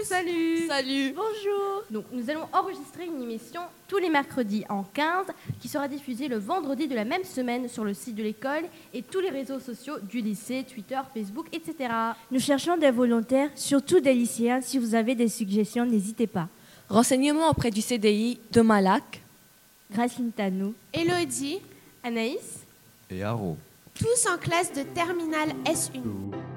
tous. Salut. Salut. Bonjour. Donc nous allons enregistrer une émission tous les mercredis en 15 qui sera diffusée le vendredi de la même semaine sur le site de l'école et tous les réseaux sociaux du lycée, Twitter, Facebook, etc. Nous cherchons des volontaires, surtout des lycéens. Si vous avez des suggestions, n'hésitez pas. Renseignements auprès du CDI de Malac. Grace Quintano. Élodie, Anaïs et Haro. tous en classe de terminale S1.